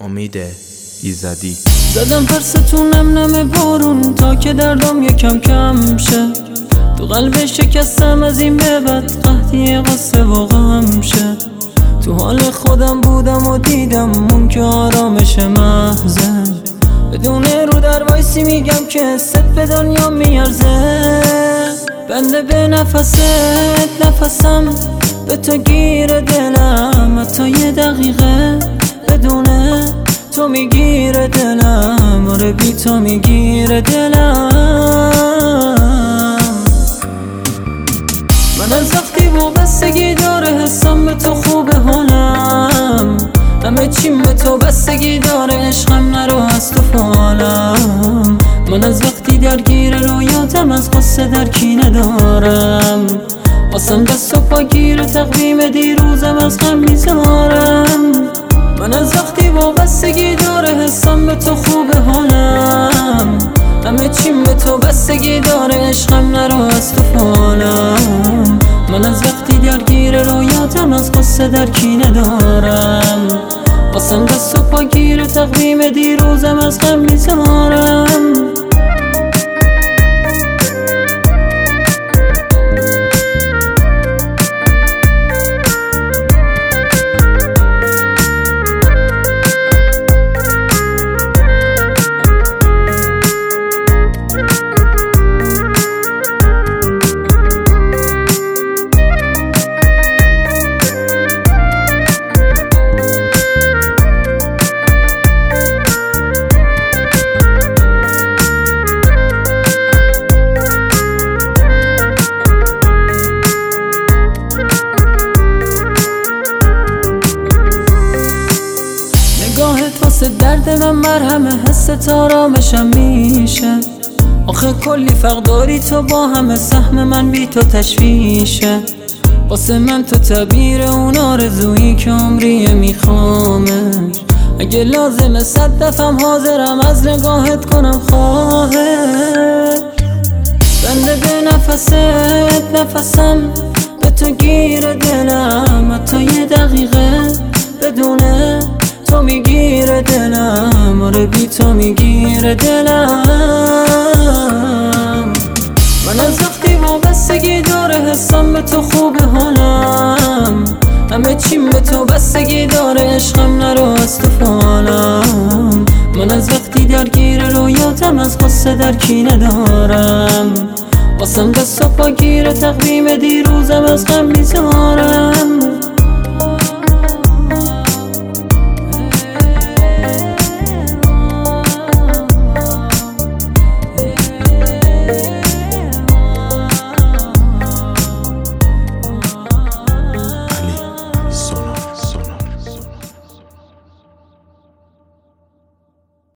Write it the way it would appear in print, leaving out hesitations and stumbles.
امید ایزدی. زدم پرستون نم بارون تا که دردم یکم کم شه، تو قلب شکستم از این به بعد قحطی قصه و غم شه. تو حال خودم بودم و دیدم اون که آرامش محضه، بدون رو در وایسی میگم که ست به دنیا میارزه. بنده به نفست نفسم به تو گیر دلم، حتی یه دقیقه بدونه تو میگیره دلم، آره بی تو میگیره دلم. من از وقتی وابستگی داره حسم به تو خوبه حالم، همه چیم به تو بستگی داره عشقم نرو از تو فالم. من از وقتی درگیر رویاتم از قصه در کینه دارم، واسم دست و پا گیر تقویم دیروزم از غم میذارم. من از وقتی وابستگی داره حسم به تو خوبه حالم، همه چیم به تو بستگی داره عشقم نرو از تو فالم. من از وقتی درگیر رویاتم از قصه در کینه دارم، واسم دست و پا گیر تقویم دیروزم از غم میذارم. واسه درد من مرهمه، حس آرامشم میشه. آخه کلی فرق داری تو با همه، سهم من بی تو تشویشه. واسه من تو تعبیر اون آرزویی که عمریه میخوامش، اگه لازمه 100 دفعم حاضرم از نگاهت کنم خواهش. بنده به نفست نفسم به تو گیر دلم، حتی یه دقیقه بدونه تو میگیره دلم، آره بی تو میگیره دلم. من از وقتی وابستگی داره حسم به تو خوبه حالم، همه چیم به تو بستگی داره عشقم نرو از تو فالم. من از وقتی درگیر رویاتم از قصه در کینه دارم، واسم دست و پا گیر تقویم دیروزم از غم میذارم.